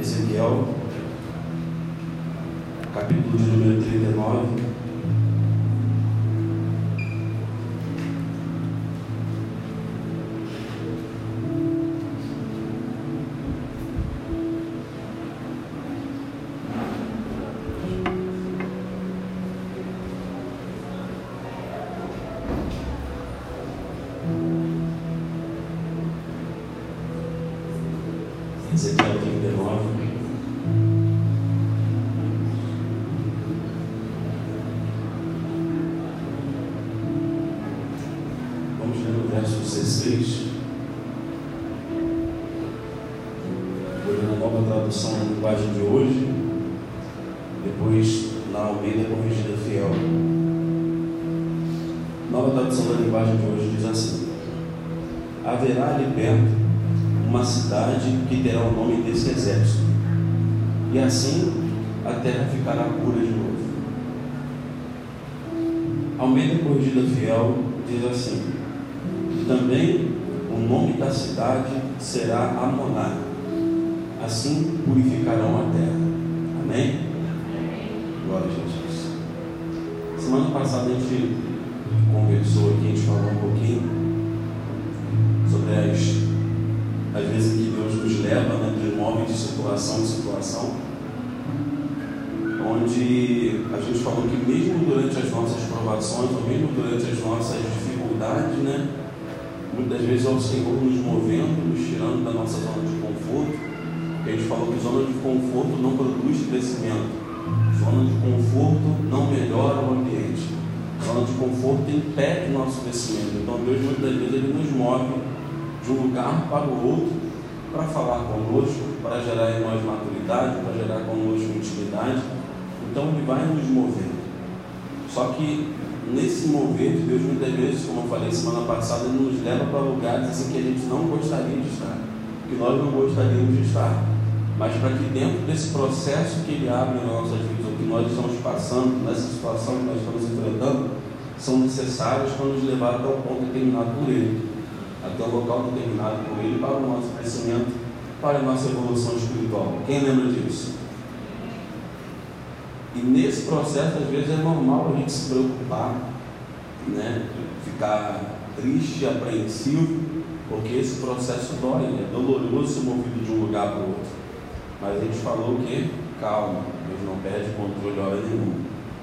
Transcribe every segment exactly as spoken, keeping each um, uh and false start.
Ezequiel, capítulo de número trinta e nove. Ezequiel trinta e nove. Vamos ler no verso dezesseis. Vou ler na nova tradução da linguagem de hoje, depois na Almeida Corrigida Fiel. Nova tradução da linguagem de hoje diz assim: haverá ali perto uma cidade que terá o nome desse exército, e assim a terra ficará pura de novo. Almeida Corrigida Fiel diz assim: também o nome da cidade será Amoná, assim purificarão a terra. Amém? Glória a Jesus. Semana passada a gente conversou aqui, a gente falou um pouquinho sobre as às vezes que Deus nos leva, né, de modo de situação em situação, onde a gente falou que mesmo durante as nossas provações, ou mesmo durante as nossas dificuldades, né, muitas vezes é o Senhor nos movendo, nos tirando da nossa zona de conforto. Porque a gente falou que zona de conforto não produz crescimento, zona de conforto não melhora o ambiente, zona de conforto impede o nosso crescimento. Então Deus muitas vezes ele nos move de um lugar para o outro, para falar conosco, para gerar em nós maturidade, para gerar conosco intimidade. Então Ele vai nos movendo. Só que nesse mover de Deus, muitas vezes, como eu falei semana passada, Ele nos leva para lugares assim que a gente não gostaria de estar, que nós não gostaríamos de estar, mas para que dentro desse processo que Ele abre nas nossas vidas, ou que nós estamos passando, nessa situação que nós estamos enfrentando, são necessárias para nos levar até o ponto determinado por Ele, até o local determinado por Ele, para o nosso crescimento, para a nossa evolução espiritual. Quem lembra disso? E nesse processo, às vezes, é normal a gente se preocupar, né? Ficar triste, apreensivo, porque esse processo dói, é doloroso ser movido de um lugar para o outro. Mas a gente falou que, calma, Deus não perde controle hora nenhuma.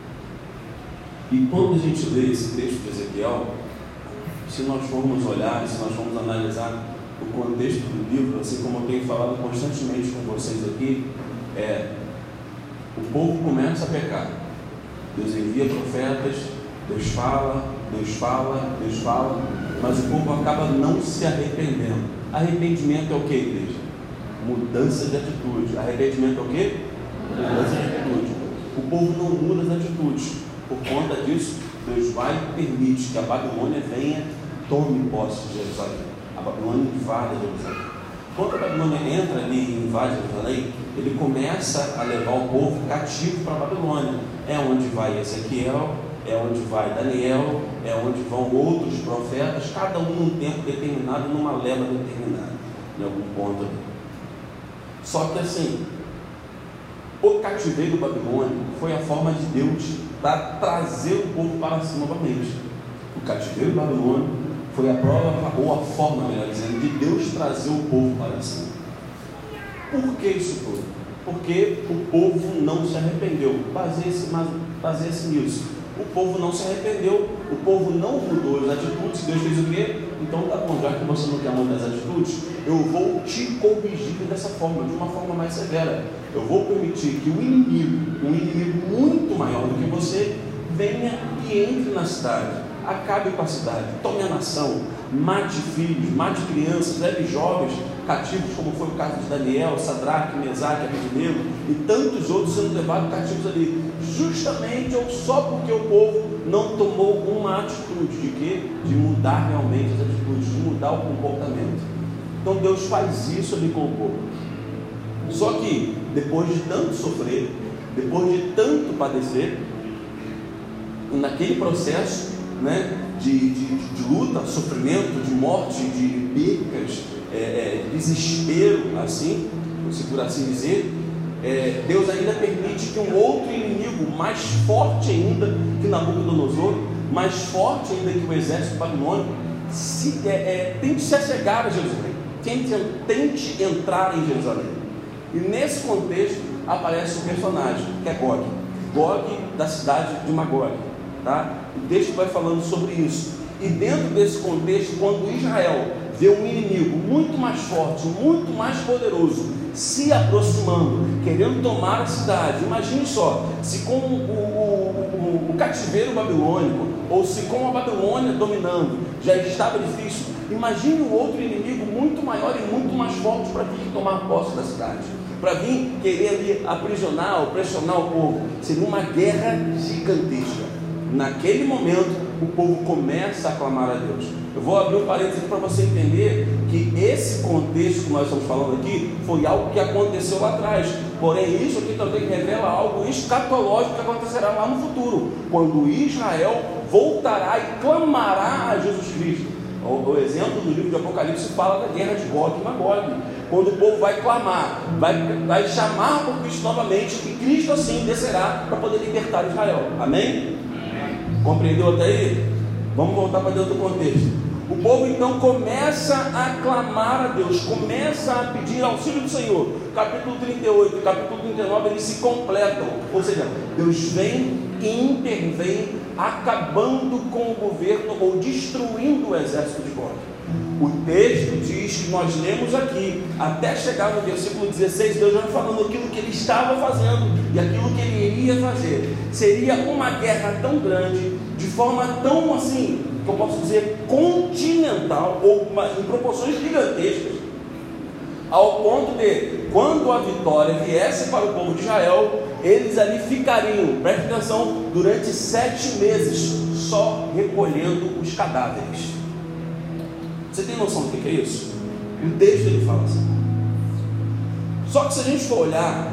E quando a gente lê esse texto de Ezequiel, se nós formos olhar, se nós formos analisar o contexto do livro, assim como eu tenho falado constantemente com vocês aqui, é, o povo começa a pecar. Deus envia profetas, Deus fala, Deus fala, Deus fala, mas o povo acaba não se arrependendo. Arrependimento é o que, igreja? Mudança de atitude. Arrependimento é o que? Mudança de atitude. O povo não muda as atitudes. Por conta disso, Deus vai e permite que a Babilônia venha, tome posse de Jerusalém. A Babilônia invade Jerusalém. Quando a Babilônia entra ali e invade Jerusalém, ele começa a levar o povo cativo para a Babilônia. É onde vai Ezequiel, é onde vai Daniel, é onde vão outros profetas, cada um num tempo determinado, numa leva determinada, em algum ponto ali. Só que assim, o cativeiro babilônico foi a forma de Deus para trazer o povo para si novamente. O cativeiro babilônico foi a prova, ou a forma, melhor dizendo, de Deus trazer o povo para si. Por que isso tudo? Porque o povo não se arrependeu. Baseie-se, baseie-se nisso. O povo não se arrependeu, o povo não mudou as atitudes. Deus fez o quê? Então tá bom, já que você não quer mudar as atitudes, eu vou te corrigir dessa forma, de uma forma mais severa. Eu vou permitir que o inimigo, um inimigo muito maior do que você, venha e entre na cidade, acabe com a cidade, tome a nação, mate filhos, mate crianças, leve jovens cativos, como foi o caso de Daniel, Sadraque, Mesaque, Abednego e tantos outros sendo levados cativos ali, justamente ou só porque o povo não tomou uma atitude de quê? De mudar realmente as atitudes, de mudar o comportamento. Então Deus faz isso ali com o povo. Só que depois de tanto sofrer, depois de tanto padecer, naquele processo, né, de, de, de luta, sofrimento, de morte, de percas, é, é, desespero, assim, se por assim dizer, é, Deus ainda permite que um outro inimigo, mais forte ainda que Nabucodonosor, mais forte ainda que o exército babilônico, se, é, é, tente se achegar a Jerusalém, tente, tente entrar em Jerusalém. E nesse contexto aparece um personagem, que é Gog, Gog da cidade de Magog, tá? O texto vai falando sobre isso. E dentro desse contexto, quando Israel vê um inimigo muito mais forte, muito mais poderoso, se aproximando, querendo tomar a cidade, imagine só, se com o, o, o, o cativeiro babilônico, ou se com a Babilônia dominando, já estava difícil, imagine um outro inimigo muito maior e muito mais forte para vir tomar posse da cidade, para vir querer ali aprisionar ou pressionar o povo. Seria uma guerra gigantesca. Naquele momento, o povo começa a clamar a Deus. Eu vou abrir um parênteses para você entender que esse contexto que nós estamos falando aqui foi algo que aconteceu lá atrás. Porém, isso aqui também revela algo escatológico que acontecerá lá no futuro, quando Israel voltará e clamará a Jesus Cristo. O, o exemplo do livro de Apocalipse fala da guerra de Gog e Magog, quando o povo vai clamar, vai, vai chamar por Cristo novamente, e Cristo assim descerá para poder libertar Israel. Amém? Compreendeu até aí? Vamos voltar para dentro do contexto. O povo então começa a clamar a Deus, começa a pedir auxílio do Senhor. Capítulo trinta e oito e capítulo trinta e nove, eles se completam. Ou seja, Deus vem e intervém, acabando com o governo ou destruindo o exército de Gog. O texto diz que nós lemos aqui, até chegar no versículo dezesseis, Deus já falando aquilo que ele estava fazendo e aquilo que ele iria fazer. Seria uma guerra tão grande, de forma tão assim, que eu posso dizer, continental, ou uma, em proporções gigantescas, ao ponto de, quando a vitória viesse para o povo de Israel, eles ali ficariam, preste atenção, durante sete meses, só recolhendo os cadáveres. Você tem noção do que é isso? O texto ele fala assim. Só que se a gente for olhar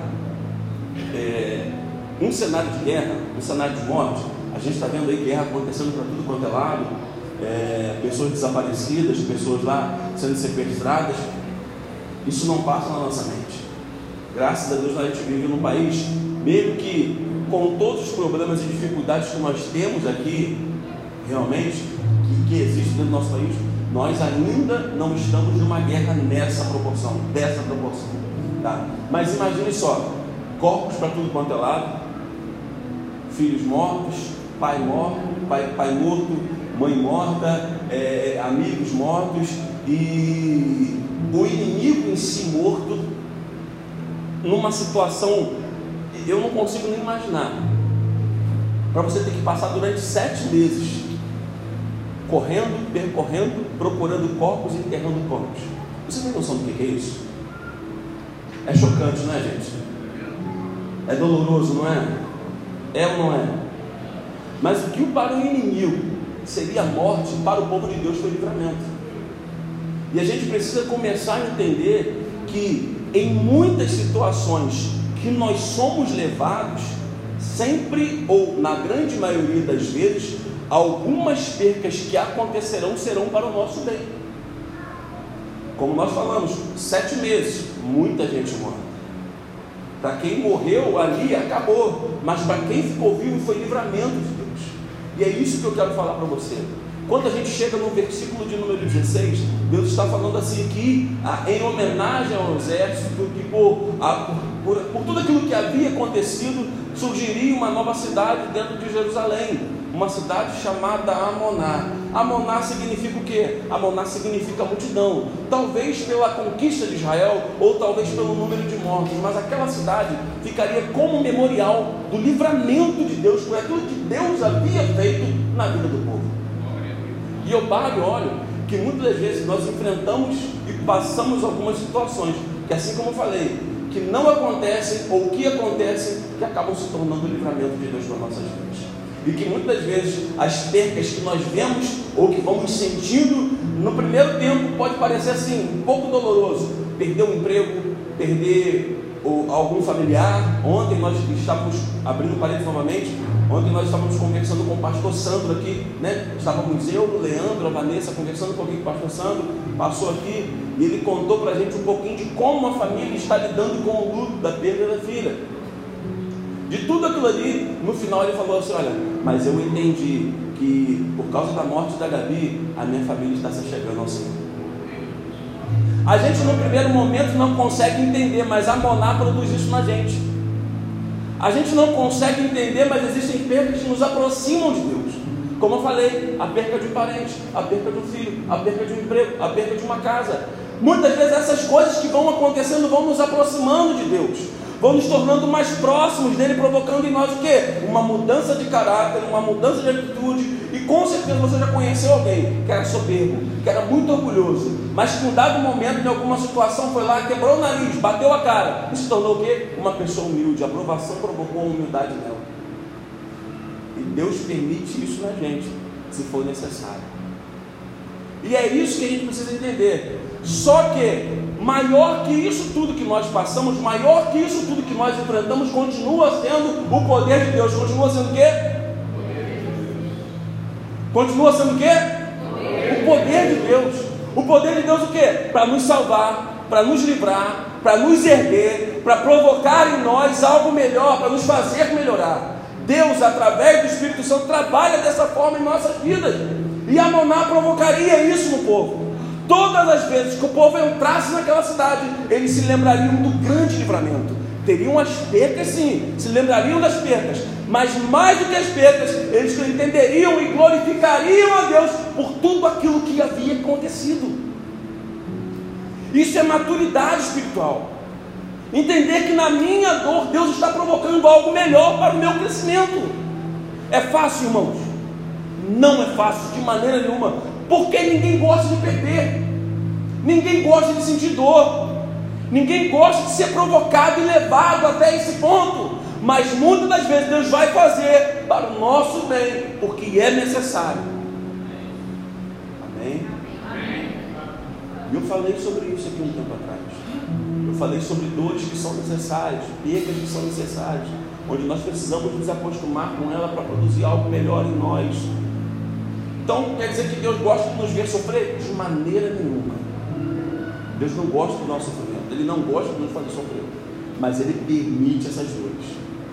é, um cenário de guerra, um cenário de morte, a gente está vendo aí guerra acontecendo para tudo quanto é lado, é, pessoas desaparecidas, pessoas lá sendo sequestradas. Isso não passa na nossa mente. Graças a Deus a gente vive num país, mesmo que com todos os problemas e dificuldades que nós temos aqui, realmente, que, que existe dentro do nosso país, nós ainda não estamos numa guerra nessa proporção, dessa proporção, tá? Mas imagine só, corpos para tudo quanto é lado, filhos mortos, pai morto, pai, pai morto, mãe morta, é, amigos mortos, e o inimigo em si morto, numa situação, eu não consigo nem imaginar, para você ter que passar durante sete meses, correndo, percorrendo, procurando corpos e enterrando corpos. Você tem noção do que é isso? É chocante, não é, gente? É doloroso, não é? É ou não é? Mas o que para o inimigo seria a morte, para o povo de Deus foi livramento. E a gente precisa começar a entender que em muitas situações que nós somos levados, sempre ou na grande maioria das vezes, algumas percas que acontecerão serão para o nosso bem. Como nós falamos, sete meses, muita gente morre. Para quem morreu ali, acabou. Mas para quem ficou vivo, foi livramento de Deus. E é isso que eu quero falar para você. Quando a gente chega no versículo de número dezesseis, Deus está falando assim que, em homenagem ao exército, que por, a, por, por tudo aquilo que havia acontecido, surgiria uma nova cidade dentro de Jerusalém. Uma cidade chamada Amoná. Amoná significa o quê? Amoná significa multidão. Talvez pela conquista de Israel, ou talvez pelo número de mortos, mas aquela cidade ficaria como memorial do livramento de Deus, por aquilo que Deus havia feito na vida do povo. E eu paro e olho que muitas vezes nós enfrentamos e passamos algumas situações, que assim como eu falei, que não acontecem, ou que acontecem, que acabam se tornando o livramento de Deus para nossas vidas. E que muitas vezes as percas que nós vemos ou que vamos sentindo no primeiro tempo pode parecer assim, um pouco doloroso. Perder um emprego, perder ou algum familiar. Ontem nós estávamos, abrindo o parênteses novamente, ontem nós estávamos conversando com o pastor Sandro aqui, né? Estávamos eu, o Leandro, a Vanessa, conversando um pouquinho com o pastor Sandro, passou aqui, e ele contou para a gente um pouquinho de como a família está lidando com o luto da perda da filha. De tudo aquilo ali, no final ele falou assim: olha, mas eu entendi que por causa da morte da Gabi, a minha família está se chegando ao Senhor. A gente no primeiro momento não consegue entender, mas a Moná produz isso na gente. A gente não consegue entender, mas existem perdas que nos aproximam de Deus. Como eu falei, a perca de um parente, a perca de um filho, a perca de um emprego, a perca de uma casa. Muitas vezes essas coisas que vão acontecendo vão nos aproximando de Deus, vão nos tornando mais próximos dele, provocando em nós o quê? Uma mudança de caráter, uma mudança de atitude. E com certeza você já conheceu alguém que era soberbo, que era muito orgulhoso, mas que em um dado momento, em alguma situação, foi lá, quebrou o nariz, bateu a cara e se tornou o quê? Uma pessoa humilde. A aprovação provocou a humildade nela. E Deus permite isso na gente, se for necessário. E é isso que a gente precisa entender. Só que maior que isso tudo que nós passamos, maior que isso tudo que nós enfrentamos, continua sendo o poder de Deus. Continua sendo o quê? Continua sendo o quê? O poder de Deus. O poder de Deus o quê? Para nos salvar, para nos livrar, para nos erguer, para provocar em nós algo melhor, para nos fazer melhorar. Deus, através do Espírito Santo, trabalha dessa forma em nossas vidas. E a Moná provocaria isso no povo. Todas as vezes que o povo entrasse naquela cidade, eles se lembrariam do grande livramento. Teriam as percas, sim, se lembrariam das percas, mas mais do que as percas, eles entenderiam e glorificariam a Deus por tudo aquilo que havia acontecido. Isso é maturidade espiritual. Entender que na minha dor Deus está provocando algo melhor para o meu crescimento. É fácil, irmãos? Não é fácil de maneira nenhuma, porque ninguém gosta de perder, ninguém gosta de sentir dor, ninguém gosta de ser provocado e levado até esse ponto. Mas muitas das vezes Deus vai fazer para o nosso bem, porque é necessário. Amém? E eu falei sobre isso aqui um tempo atrás. Eu falei sobre dores que são necessárias, perdas que são necessárias, onde nós precisamos nos acostumar com ela para produzir algo melhor em nós. Então quer dizer que Deus gosta de nos ver sofrer? De maneira nenhuma. Deus não gosta do nosso sofrimento, Ele não gosta de nos fazer sofrer, mas Ele permite essas dores.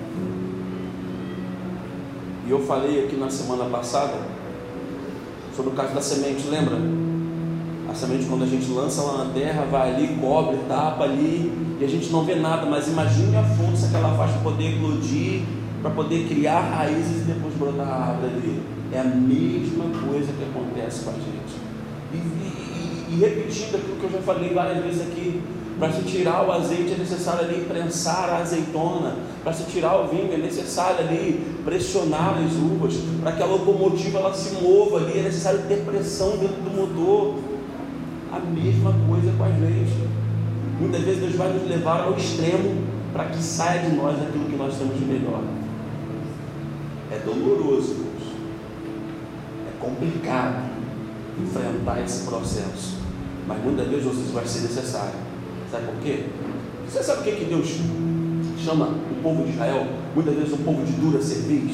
E eu falei aqui na semana passada sobre o caso da semente, lembra? A semente, quando a gente lança ela na terra, vai ali, cobre, tapa ali, e a gente não vê nada, mas imagine a força que ela faz para poder eclodir, para poder criar raízes e depois brotar a árvore ali. É a mesma coisa que acontece com a gente. E, e, e repetindo aquilo que eu já falei várias vezes aqui, para se tirar o azeite é necessário ali prensar a azeitona, para se tirar o vinho é necessário ali pressionar as uvas, para que a locomotiva ela se mova ali, é necessário ter pressão dentro do motor. A mesma coisa com a gente. Muitas vezes Deus vai nos levar ao extremo para que saia de nós aquilo que nós temos de melhor. É doloroso, irmãos. É complicado enfrentar esse processo, mas muitas vezes isso vai ser necessário. Sabe por quê? Você sabe o que, que Deus chama o povo de Israel? Muitas vezes um povo de dura cerviz.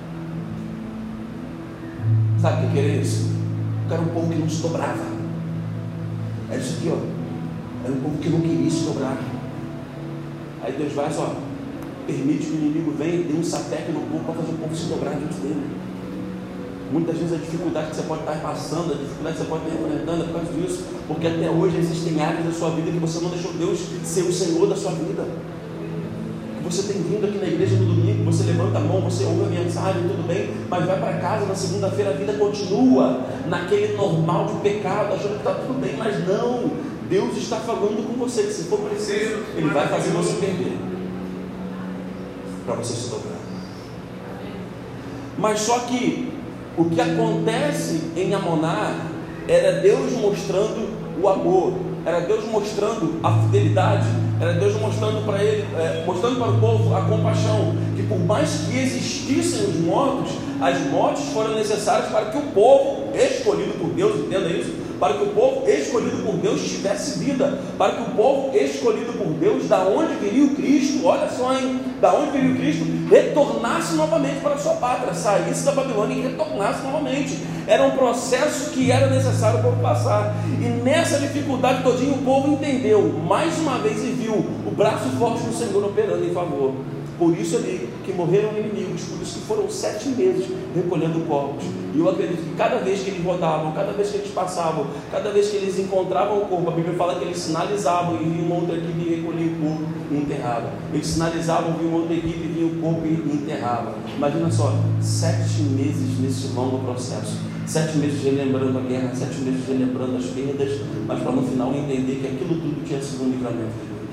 Sabe o que era isso? Era um povo que não se dobrava. Era isso aqui, ó. Era um povo que não queria se dobrar. Aí Deus vai só, permite que o inimigo venha e dê um sapeque no povo para fazer o povo se dobrar diante dele. Muitas vezes a dificuldade que você pode estar passando, a dificuldade que você pode estar enfrentando é por causa disso, porque até hoje existem áreas da sua vida que você não deixou Deus ser o Senhor da sua vida. Você tem vindo aqui na igreja no domingo, você levanta a mão, você ouve a mensagem, tudo bem, mas vai para casa na segunda-feira, a vida continua naquele normal de pecado, achando que está tudo bem, mas não. Deus está falando com você, que se for preciso, Ele vai fazer você perder, para você se dobrar. Mas só que o que acontece em Amoná era Deus mostrando o amor, era Deus mostrando a fidelidade, era Deus mostrando para ele, é, mostrando para o povo a compaixão, que por mais que existissem os mortos, as mortes foram necessárias para que o povo escolhido por Deus, entenda isso, para que o povo escolhido por Deus tivesse vida, para que o povo escolhido por Deus, da onde viria o Cristo, olha só, hein, da onde viria o Cristo, retornasse novamente para a sua pátria, saísse da Babilônia e retornasse novamente. Era um processo que era necessário o povo passar, e nessa dificuldade todinha o povo entendeu, mais uma vez, e viu o braço forte do Senhor operando em favor. Por isso ali que morreram inimigos, por isso que foram sete meses recolhendo corpos. E eu acredito que cada vez que eles rodavam, cada vez que eles passavam, cada vez que eles encontravam o corpo, a Bíblia fala que eles sinalizavam e vinha uma outra equipe e recolhia o corpo e enterrava. Eles sinalizavam, vinha uma outra equipe e vinha o corpo e enterrava. Imagina só, sete meses nesse longo processo. Sete meses relembrando a guerra, sete meses relembrando as perdas, mas para no final entender que aquilo tudo tinha sido um livramento de Deus.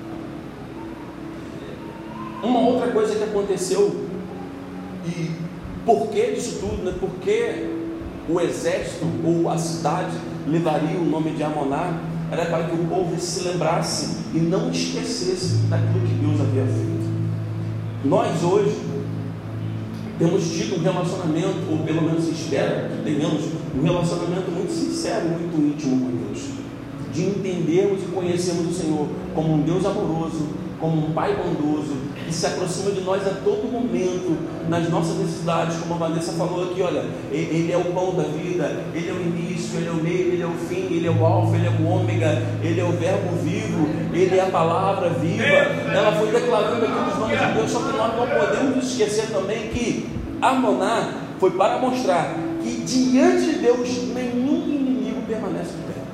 Uma outra coisa que aconteceu, e por que disso tudo, né? Por que o exército ou a cidade levaria o nome de Amoná? Era para que o povo se lembrasse e não esquecesse daquilo que Deus havia feito. Nós hoje temos tido um relacionamento, ou pelo menos espero que tenhamos um relacionamento muito sincero, muito íntimo com Deus, de entendermos e conhecermos o Senhor como um Deus amoroso, como um Pai bondoso, que se aproxima de nós a todo momento, nas nossas necessidades, como a Vanessa falou aqui, olha, Ele é o pão da vida, Ele é o início, Ele é o meio, Ele é o fim, Ele é o alfa, Ele é o ômega, Ele é o verbo vivo, Ele é a palavra viva. Ela foi declarando aqui os nomes de Deus, só que nós não podemos esquecer também que Amoná foi para mostrar que diante de Deus nenhum inimigo permanece de pé.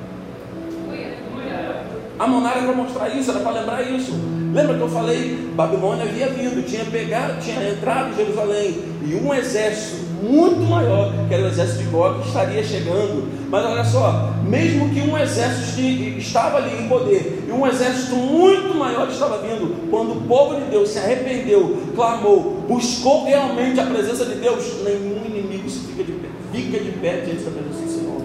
Amoná era para mostrar isso, era para lembrar isso. Lembra que eu falei? Babilônia havia vindo, tinha pegado, tinha entrado em Jerusalém, e um exército muito maior, que era o exército de Gog, estaria chegando. Mas olha só, mesmo que um exército estava ali em poder, e um exército muito maior estava vindo, quando o povo de Deus se arrependeu, clamou, buscou realmente a presença de Deus, nenhum inimigo se fica de pé, fica de pé diante da presença do Senhor.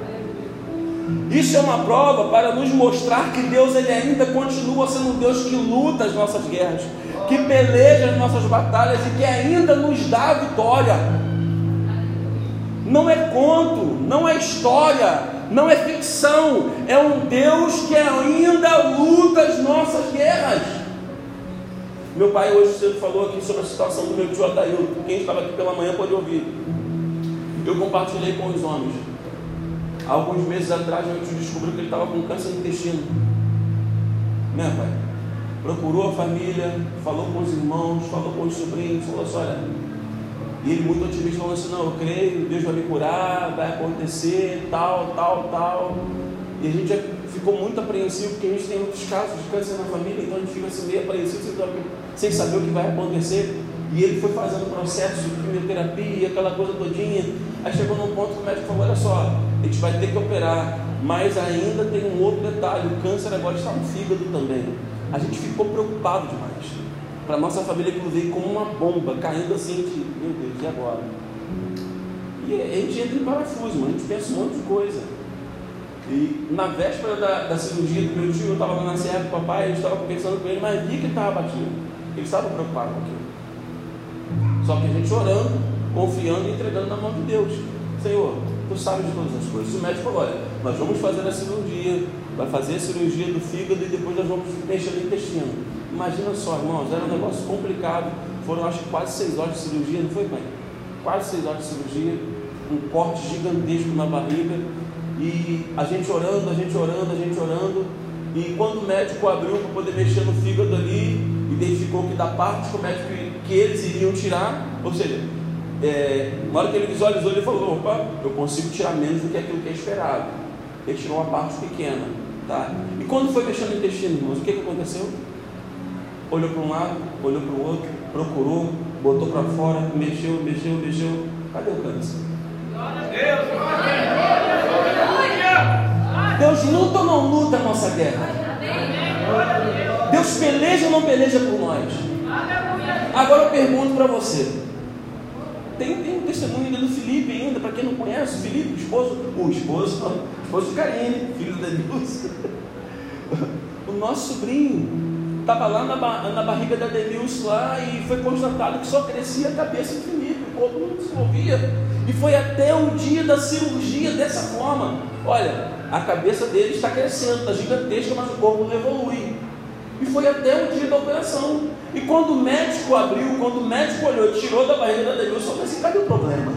Isso é uma prova para nos mostrar que Deus ele ainda continua sendo um Deus que luta as nossas guerras, que peleja as nossas batalhas e que ainda nos dá a vitória. Não é conto, não é história, não é ficção, é um Deus que ainda luta as nossas guerras. Meu pai hoje cedo falou aqui sobre a situação do meu tio Adailton. Quem estava aqui pela manhã pode ouvir. Eu compartilhei com os homens. Há alguns meses atrás a gente descobriu que ele estava com câncer no intestino, né, pai? Procurou a família, falou com os irmãos, falou com os sobrinhos, falou assim, olha, e ele muito otimista falou assim, não, eu creio, Deus vai me curar, vai acontecer, tal, tal, tal. E a gente já ficou muito apreensivo, porque a gente tem outros casos de câncer na família, então a gente fica assim meio apreensivo, sem saber o que vai acontecer. E ele foi fazendo o processo de quimioterapia, aquela coisa todinha. Aí chegou num ponto que o médico falou, olha só, a gente vai ter que operar, mas ainda tem um outro detalhe, o câncer agora está no fígado também. A gente ficou preocupado demais. Para a nossa família aquilo veio como uma bomba, caindo assim, de, meu Deus, e agora? E a gente entra em parafuso, a gente pensa um monte de coisa. E na véspera da, da cirurgia do meu tio, eu estava lá na serra com o papai, a gente estava conversando com ele, mas vi que ele estava abatido. Ele estava preocupado com aquilo. Só que a gente orando, confiando e entregando na mão de Deus. Senhor, Tu sabes de todas as coisas. O médico falou, olha, nós vamos fazer a cirurgia, vai fazer a cirurgia do fígado e depois nós vamos mexer no intestino. Imagina só, irmãos, era um negócio complicado. Foram acho que quase seis horas de cirurgia, não foi, pai? Quase seis horas de cirurgia, um corte gigantesco na barriga, e a gente orando, a gente orando, a gente orando, e quando o médico abriu para poder mexer no fígado ali, identificou que da parte que o médico que eles iriam tirar, ou seja, é, na hora que ele visualizou, ele falou, opa, eu consigo tirar menos do que aquilo que é esperado. Ele tirou uma parte pequena, tá? E quando foi mexendo no intestino, irmãos, o que, que aconteceu? Olhou para um lado, olhou para o outro, procurou, botou para fora, mexeu, mexeu, mexeu. Cadê o câncer? Deus luta ou não luta a nossa guerra? Deus peleja ou não peleja por nós? Agora eu pergunto para você. Tem, tem um testemunho do Felipe ainda, para quem não conhece, o Felipe, o esposo, o esposo, o esposo de Karine, filho da Denilson. O nosso sobrinho estava lá na, na barriga da Denilson lá e foi constatado que só crescia a cabeça do Felipe, o corpo não se movia. E foi até o dia da cirurgia dessa forma. Olha, a cabeça dele está crescendo, está gigantesca, mas o corpo não evolui. E foi até o dia da operação. E quando o médico abriu, quando o médico olhou, tirou da barriga da Denilson, eu falei assim, cadê o problema?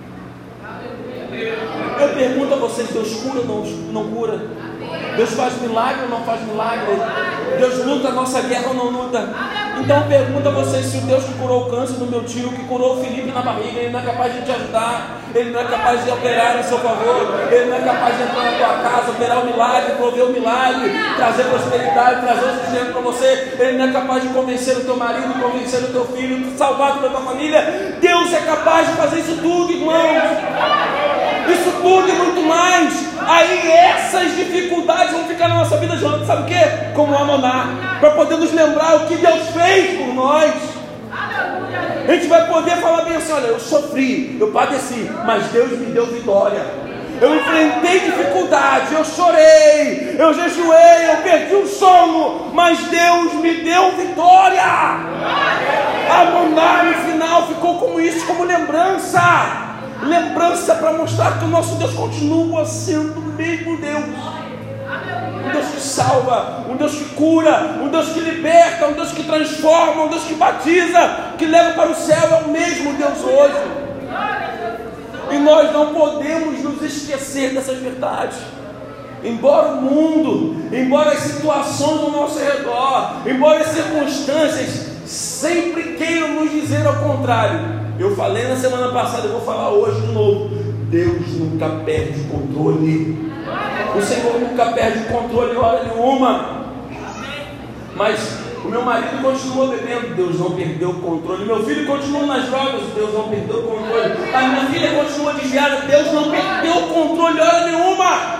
Eu pergunto a vocês, Deus cura ou não, não cura? Deus faz milagre ou não faz milagre? Deus luta a nossa guerra ou não luta? Então eu pergunto a vocês, se o Deus que curou o câncer do meu tio, que curou o Felipe na barriga, Ele não é capaz de te ajudar, Ele não é capaz de operar em seu favor, Ele não é capaz de entrar na tua casa, operar o milagre, prover o milagre, trazer prosperidade, trazer o sustento para você, Ele não é capaz de convencer o teu marido, convencer o teu filho, salvar toda a tua família. Deus é capaz de fazer isso tudo, irmãos. Isso tudo e muito mais. Aí essas dificuldades vão ficar na nossa vida, Jonathan, sabe o quê? Como o Amoná, para poder nos lembrar o que Deus fez por nós. A gente vai poder falar bem assim, olha, eu sofri, eu padeci, mas Deus me deu vitória. Eu enfrentei dificuldade, eu chorei, eu jejuei, eu perdi o sono, mas Deus me deu vitória. Amoná no final ficou como isso, como lembrança. Lembrança para mostrar que o nosso Deus continua sendo o mesmo Deus. Um Deus que salva, um Deus que cura, um Deus que liberta, um Deus que transforma, um Deus que batiza, que leva para o céu. É o mesmo Deus hoje. E nós não podemos nos esquecer dessas verdades. Embora o mundo, embora as situações ao nosso redor, embora as circunstâncias sempre queiram nos dizer ao contrário, eu falei na semana passada, eu vou falar hoje de novo. Deus nunca perde o controle. O Senhor nunca perde o controle em hora nenhuma. Mas o meu marido continua bebendo, Deus não perdeu o controle. Meu filho continua nas drogas, Deus não perdeu o controle. A minha filha continua desviada, Deus não perdeu o controle em hora nenhuma.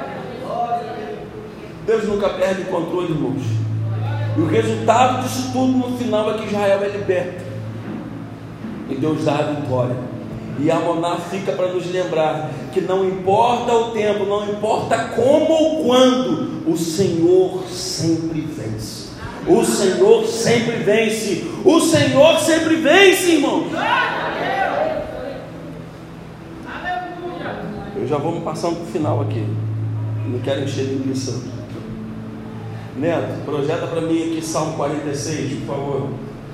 Deus nunca perde o controle, irmãos. E o resultado disso tudo no final é que Israel é liberto. E Deus dá a vitória. E Amoná fica para nos lembrar que não importa o tempo, não importa como ou quando, o Senhor sempre vence. O Senhor sempre vence. O Senhor sempre vence, irmãos. Eu já vou passando para o final aqui. Não quero encher linguiça. Neto, projeta para mim aqui Salmo quarenta e seis, por favor.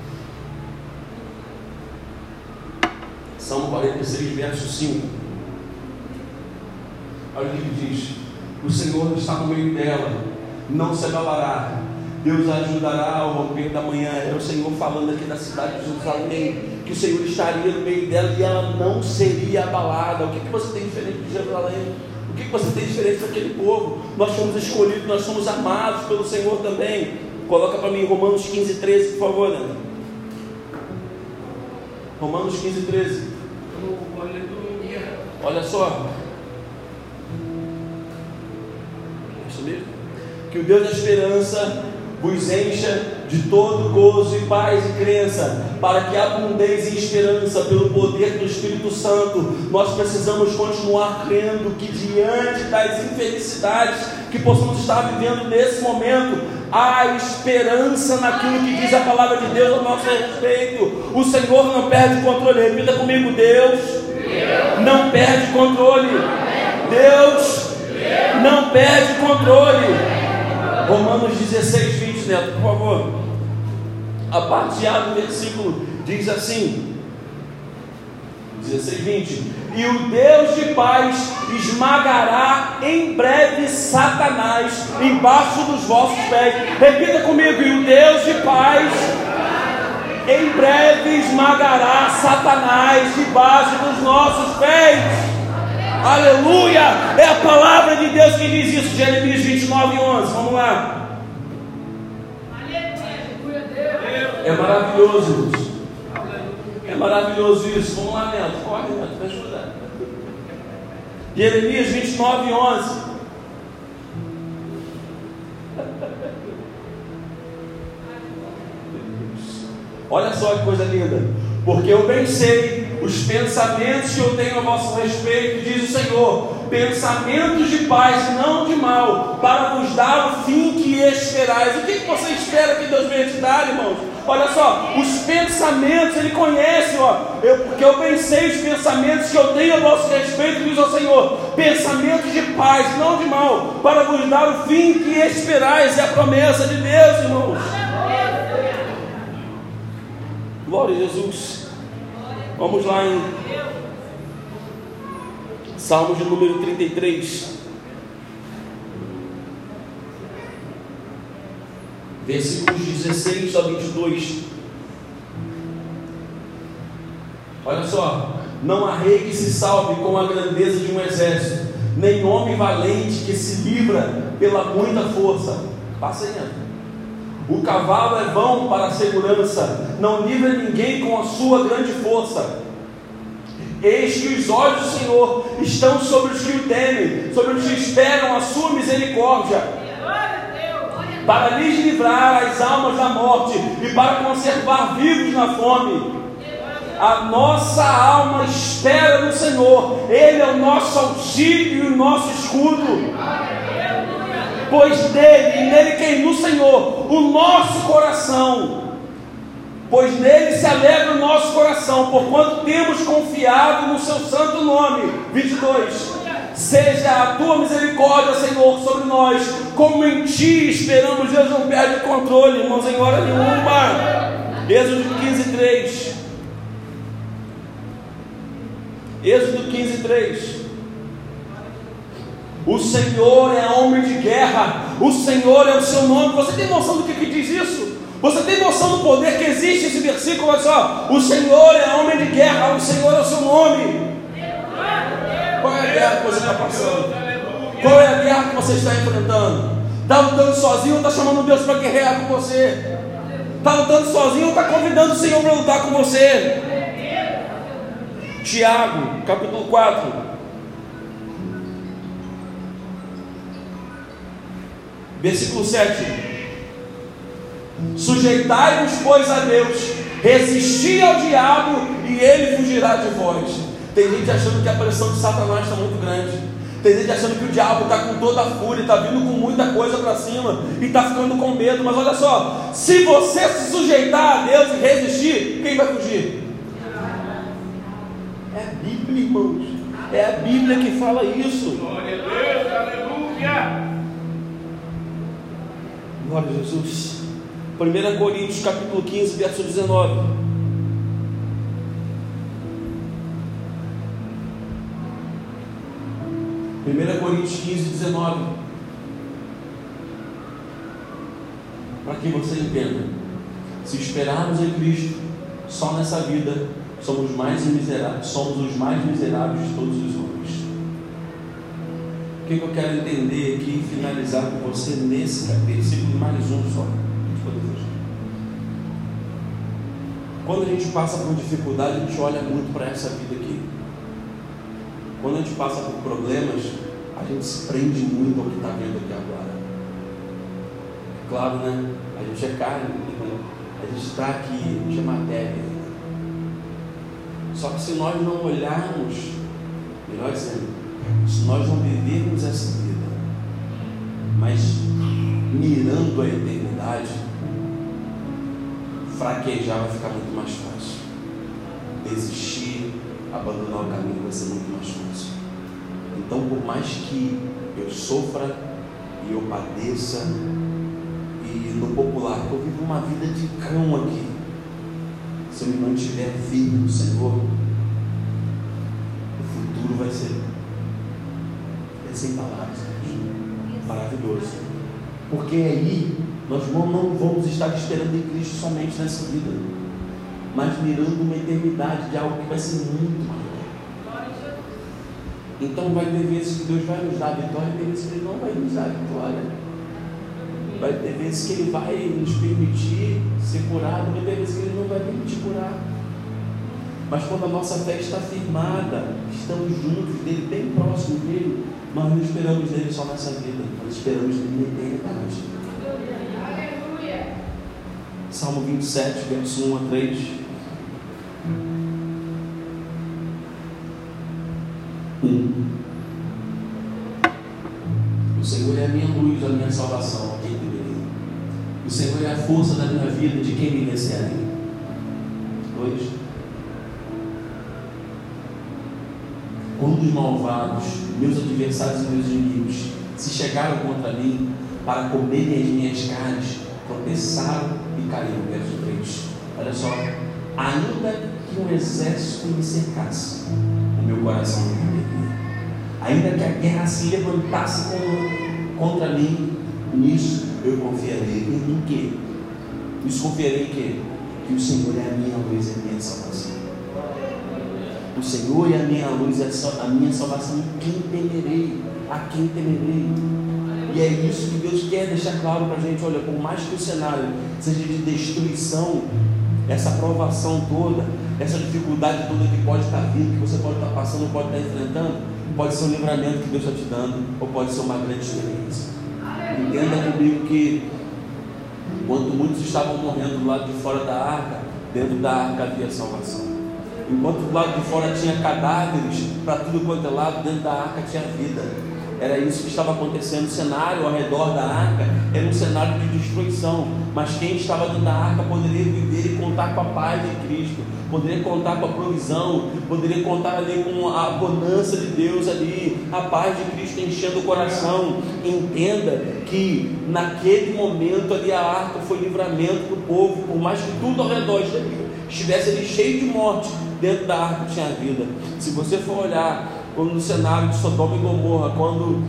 Salmo quarenta e seis, verso cinco. Olha o que ele diz: o Senhor está no meio dela, não se abalará. Deus a ajudará ao romper da manhã. É o Senhor falando aqui da cidade de Jerusalém, que o Senhor estaria no meio dela e ela não seria abalada. O que, que você tem diferente de Jerusalém? O que, que você tem diferente daquele povo? Nós somos escolhidos, nós somos amados pelo Senhor também. Coloca para mim Romanos quinze, treze, por favor, né? Romanos quinze, treze. Olha só. É isso mesmo? Que o Deus da esperança vos encha de todo gozo e paz e crença, para que abundeis em esperança pelo poder do Espírito Santo. Nós precisamos continuar crendo que diante das infelicidades que possamos estar vivendo nesse momento, há esperança naquilo que diz a palavra de Deus ao nosso respeito. O Senhor não perde controle. Repita comigo: Deus, Deus não perde controle. Deus, Deus não perde controle. Romanos dezesseis, vinte, Neto, por favor. A parte A do versículo diz assim: dezesseis, vinte. E o Deus de paz esmagará em breve Satanás embaixo dos vossos pés. Repita comigo: e o Deus de paz em breve esmagará Satanás debaixo dos nossos pés. Aleluia! É a palavra de Deus que diz isso. Jeremias vinte e nove, onze. Vamos lá. É maravilhoso isso. É maravilhoso isso. Vamos lá, Neto. Corre, Neto, me ajuda. Jeremias vinte e nove, onze. Olha só que coisa linda. Porque eu bem sei os pensamentos que eu tenho a vosso respeito, diz o Senhor, pensamentos de paz, não de mal, para vos dar o fim que esperais. O que, que você espera que Deus venha te dar, irmãos? Olha só, os pensamentos, Ele conhece, ó, eu, porque eu pensei os pensamentos que eu tenho a vosso respeito, diz o Senhor, pensamentos de paz, não de mal, para vos dar o fim que esperais. É a promessa de Deus, irmãos. Glória a Jesus. Vamos lá em Salmos de número trinta e três, versículos dezesseis a vinte e dois. Olha só: não há rei que se salve com a grandeza de um exército, nem homem valente que se livra pela muita força. Passa aí, né? O cavalo é vão para a segurança, não livra ninguém com a sua grande força. Eis que os olhos do Senhor estão sobre os que o temem, sobre os que esperam a sua misericórdia, para lhes livrar as almas da morte e para conservar vivos na fome. A nossa alma espera no Senhor, Ele é o nosso auxílio e o nosso escudo. Pois dele, e nele quem? No Senhor, o nosso coração. Pois nele se alegra o nosso coração, porquanto temos confiado no seu santo nome. vinte e dois. Seja a tua misericórdia, Senhor, sobre nós, como em ti esperamos. Deus não perde o controle, irmãos, em hora nenhuma. Êxodo quinze, três. Êxodo quinze, três. O Senhor é homem de guerra, o Senhor é o seu nome. Você tem noção do que, que diz isso? Você tem noção do poder que existe esse versículo? Olha só: o Senhor é homem de guerra, o Senhor é o seu nome. Qual é a guerra que você está passando? Qual é a guerra que você está enfrentando? Está lutando sozinho ou está chamando Deus para guerrear com você? Está lutando sozinho ou está convidando o Senhor para lutar com você? Tiago, capítulo quatro, versículo sete. Sujeitai-vos, pois, a Deus, resisti ao diabo e ele fugirá de vós. Tem gente achando que a pressão de Satanás está muito grande. Tem gente achando que o diabo está com toda a fúria, está vindo com muita coisa para cima e está ficando com medo. Mas olha só, se você se sujeitar a Deus e resistir, quem vai fugir? É a Bíblia, irmãos. É a Bíblia que fala isso. Glória a Deus, aleluia. Glória a Jesus. primeira Coríntios capítulo quinze, verso dezenove. primeira Coríntios quinze, dezenove. Para que você entenda, se esperarmos em Cristo só nessa vida, somos mais miseráveis, somos os mais miseráveis de todos os homens. O que eu quero entender aqui e finalizar com você nesse versículo, mais um só. Quando a gente passa por dificuldade, a gente olha muito para essa vida aqui. Quando a gente passa por problemas, a gente se prende muito ao que está vendo aqui agora. Claro, né? A gente é carne, né? A gente está aqui, a gente é matéria. Só que se nós não olharmos, melhor dizendo, se nós não vivermos essa vida, mas mirando a eternidade, fraquejar vai ficar muito mais fácil. Desistir, abandonar o caminho vai ser muito mais fácil. Então, por mais que eu sofra e eu padeça, e no popular, que eu vivo uma vida de cão aqui, se eu não estiver firme no Senhor, o futuro vai ser, é sem palavras, maravilhoso. Porque aí nós não vamos estar esperando em Cristo somente nessa vida, mas mirando uma eternidade de algo que vai ser muito maior. Então vai ter vezes que Deus vai nos dar vitória, e ter vezes que Ele não vai nos dar vitória. Vai ter vezes que Ele vai nos permitir ser curado, vai ter vezes que Ele não vai permitir curar. Mas quando a nossa fé está firmada, estamos juntos dele, bem próximo dele, nós não esperamos dele só nessa vida, nós esperamos dele na eternidade. Salmo vinte e sete, verso um a três. Um. minha salvação, a quem temerei? O Senhor é a força da minha vida, de quem me receberei? Dois. Quando os malvados, meus adversários e meus inimigos, se chegaram contra mim para comerem as minhas carnes, tropeçaram e caíram. Verso três. Olha só, ainda que um exército me cercasse, o meu coração não temeria. Ainda que a guerra se levantasse contra mim, nisso eu confiarei. Em quê? Nisso confiarei em quê? Que o Senhor é a minha luz e a minha salvação. O Senhor é a minha luz e a minha salvação. E quem temerei? A quem temerei? E é isso que Deus quer deixar claro para a gente. Olha, por mais que o cenário seja de destruição, essa provação toda, essa dificuldade toda que pode estar vindo, que você pode estar passando, pode estar enfrentando, pode ser um livramento que Deus está te dando, ou pode ser uma grande experiência. Entenda comigo que enquanto muitos estavam morrendo do lado de fora da arca, dentro da arca havia salvação. Enquanto do lado de fora tinha cadáveres para tudo quanto é lado, dentro da arca tinha vida. Era isso que estava acontecendo. O cenário ao redor da arca era um cenário de destruição, mas quem estava dentro da arca poderia viver e contar com a paz de Cristo, poderia contar com a provisão, poderia contar ali com a bonança de Deus ali, a paz de Cristo enchendo o coração. Entenda que naquele momento ali a arca foi livramento para o povo. Por mais que tudo ao redor estivesse ali cheio de morte, dentro da arca tinha vida. Se você for olhar quando no cenário de Sodoma e Gomorra, quando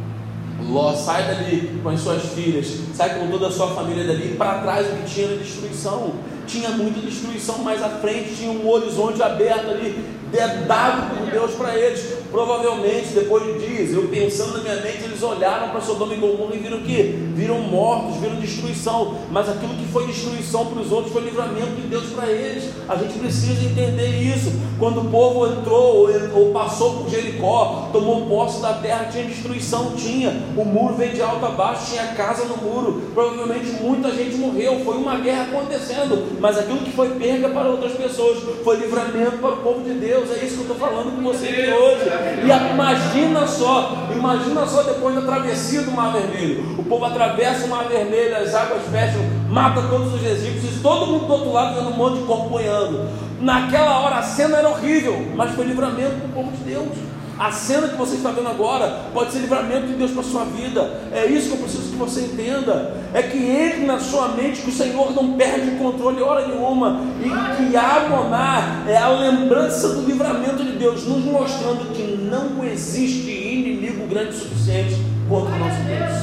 Ló sai dali com as suas filhas, sai com toda a sua família dali, para trás o que tinha era destruição. Tinha muita destruição, mas à frente tinha um horizonte aberto ali, dado por Deus para eles. Provavelmente, depois de dias, eu pensando na minha mente, eles olharam para Sodoma e Gomorra e viram o quê? Viram mortos, viram destruição. Mas aquilo que foi destruição para os outros foi livramento de Deus para eles. A gente precisa entender isso. Quando o povo entrou ou passou por Jericó, tomou posse da terra, tinha destruição, tinha. O muro veio de alto a baixo, tinha casa no muro. Provavelmente muita gente morreu, foi uma guerra acontecendo. Mas aquilo que foi perda para outras pessoas foi livramento para o povo de Deus. É isso que eu estou falando com você aqui hoje. E imagina só, imagina só depois da travessia do Mar Vermelho. O povo atravessa o Mar Vermelho, as águas fecham, mata todos os egípcios, todo mundo do outro lado vendo um monte de corpo boiando. Naquela hora a cena era horrível, mas foi livramento para o povo de Deus. A cena que você está vendo agora pode ser livramento de Deus para a sua vida. É isso que eu preciso que você entenda. É que entre na sua mente que o Senhor não perde o controle hora nenhuma, e que Amoná é a lembrança do livramento de Deus, nos mostrando que não existe inimigo grande o suficiente contra o nosso Deus.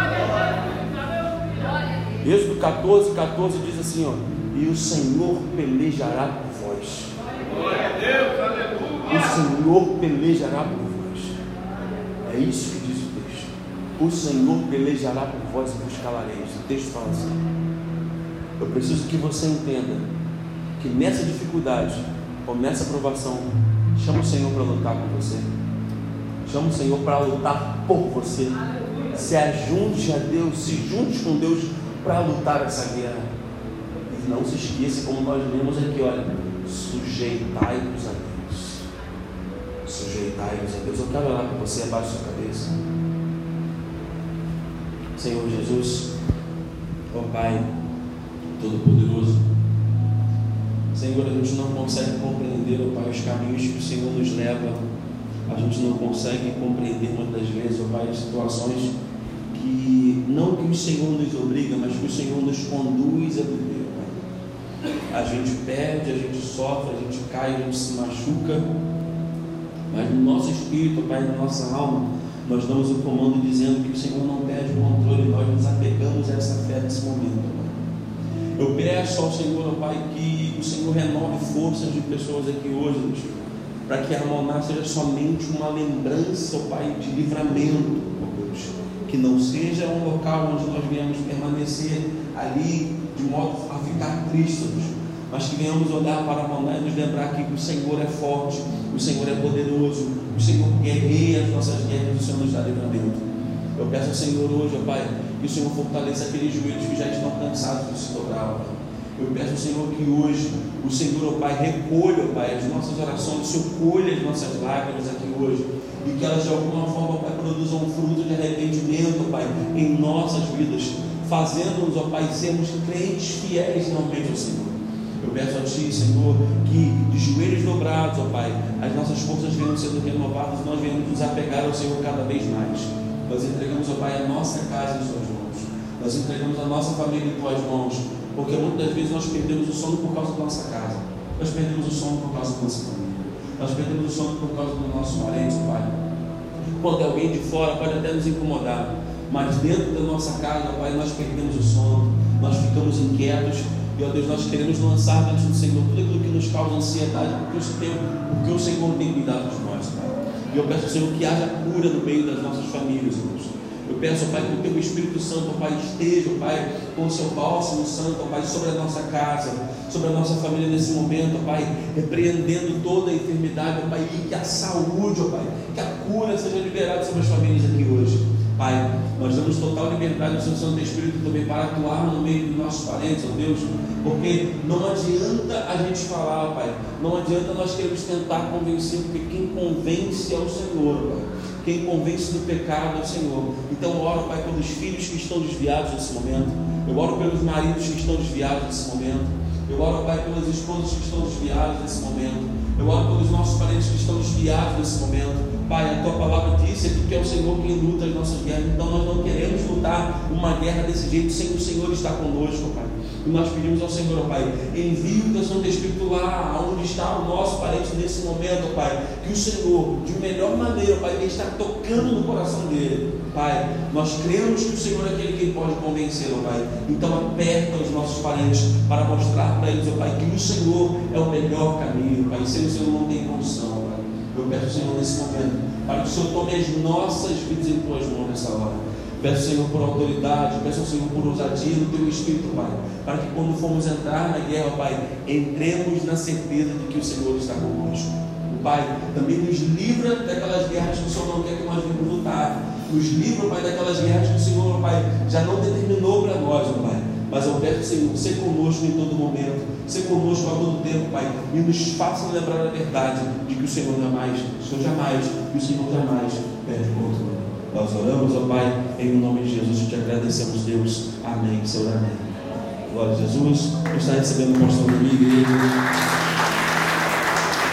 Êxodo catorze, catorze diz assim, ó: e o Senhor pelejará por vós. Glória a Deus, aleluia. O Senhor pelejará por vós. É isso que diz o texto. O Senhor pelejará por vós e vos calareis. O texto fala assim. Eu preciso que você entenda que nessa dificuldade ou nessa provação, chama o Senhor para lutar com você. Chama o Senhor para lutar por você. Se ajunte a Deus, se junte com Deus para lutar essa guerra. E não se esqueça, como nós lemos aqui, olha, sujeitai-vos a Deus. Sujeitai-vos a Deus. Eu quero orar por você, abaixo da sua cabeça. Senhor Jesus, ó Pai Todo-Poderoso, Senhor, a gente não consegue compreender, ó Pai, os caminhos que o Senhor nos leva. A gente não consegue compreender muitas vezes, ó Pai, situações que não que o Senhor nos obriga, mas que o Senhor nos conduz a viver, Pai. A gente perde, a gente sofre, a gente cai, a gente se machuca, mas no nosso espírito, Pai, na nossa alma, nós damos o comando dizendo que o Senhor não perde o controle, nós nos apegamos a essa fé nesse momento, Pai. Eu peço ao Senhor, Pai, que o Senhor renove forças de pessoas aqui hoje, Deus, para que a Amoná seja somente uma lembrança, Pai, de livramento, Deus. Que não seja um local onde nós viemos permanecer ali de modo a ficar tristes, mas que venhamos olhar para a Amoná e nos lembrar que o Senhor é forte, o Senhor é poderoso, o Senhor guerreia as nossas guerras, o Senhor nos dá livramento. Eu peço ao Senhor hoje, ó Pai, que o Senhor fortaleça aqueles joelhos que já estão cansados de se dobrar, ó Pai. Eu peço ao Senhor que hoje o Senhor, ó Pai, recolha, ó Pai, as nossas orações, o Senhor colha as nossas lágrimas aqui hoje, e que elas de alguma forma, ó Pai, produza um fruto de arrependimento, Pai, em nossas vidas, fazendo-nos, ó Pai, sermos crentes fiéis realmente ao Senhor. Eu peço a Ti, Senhor, que de joelhos dobrados, ó Pai, as nossas forças venham sendo renovadas e nós venhamos nos apegar ao Senhor cada vez mais. Nós entregamos, ó Pai, a nossa casa em Suas mãos. Nós entregamos a nossa família em Tuas mãos, porque muitas vezes nós perdemos o sono por causa da nossa casa. Nós perdemos o sono por causa da nossa família. Nós perdemos o sono por causa do nosso parente, Pai. Quando alguém de fora pode até nos incomodar, mas dentro da nossa casa, Pai, nós perdemos o sono, nós ficamos inquietos. E, ó Deus, nós queremos lançar diante do Senhor tudo aquilo que nos causa ansiedade, porque o Senhor, porque o Senhor tem cuidado de nós, Pai. E eu peço ao Senhor que haja cura no meio das nossas famílias, Deus. Eu peço, Pai, que o Teu Espírito Santo, Pai, esteja, Pai, com o Seu bálsamo santo, Pai, sobre a nossa casa, sobre a nossa família nesse momento, Pai, repreendendo toda a enfermidade, Pai, e que a saúde, Pai, que a cura seja liberada sobre as famílias aqui hoje. Pai, nós damos total liberdade ao Seu Santo Espírito também para atuar no meio dos nossos parentes, ó Deus, porque não adianta a gente falar, Pai, não adianta nós queremos tentar convencer, porque quem convence é o Senhor, Pai. Quem convence do pecado é o Senhor. Então eu oro, Pai, pelos filhos que estão desviados nesse momento. Eu oro pelos maridos que estão desviados nesse momento. Eu oro, Pai, pelas esposas que estão desviadas nesse momento. Eu oro pelos nossos parentes que estão desviados nesse momento. Pai, a Tua palavra disse que Tu é o Senhor quem luta as nossas guerras. Então nós não queremos lutar uma guerra desse jeito sem que o Senhor estar conosco, Pai. E nós pedimos ao Senhor, Pai, envie o Teu Santo Espírito lá onde está o nosso parente nesse momento, Pai. Que o Senhor, de melhor maneira, Pai, venha estar tocando no coração dele. Pai, nós cremos que o Senhor é aquele que pode convencer, ó Pai. Então aperta os nossos parentes para mostrar para eles, ó Pai, que o Senhor é o melhor caminho, Pai. Sem o Senhor não tem condição, Pai. Eu peço ao Senhor nesse momento, para que o Senhor tome as nossas vidas em Tuas mãos nessa hora. Peço ao Senhor por autoridade, peço ao Senhor por ousadia no Teu Espírito, Pai, para que quando formos entrar na guerra, Pai, entremos na certeza de que o Senhor está conosco. Pai, também nos livra daquelas guerras que o Senhor não quer que nós venhamos lutar. Nos livra, Pai, daquelas guerras que o Senhor, Pai, já não determinou para nós, Pai. Mas eu peço, Senhor, ser conosco em todo momento, ser conosco a todo tempo, Pai, e nos faça lembrar a verdade de que o Senhor jamais, o Senhor jamais, e o Senhor jamais perde o controle. Nós oramos, ó Pai, em nome de Jesus, e te agradecemos, Deus. Amém, Senhor, amém. Glória a Jesus. Eu estou recebendo o pastor da minha igreja.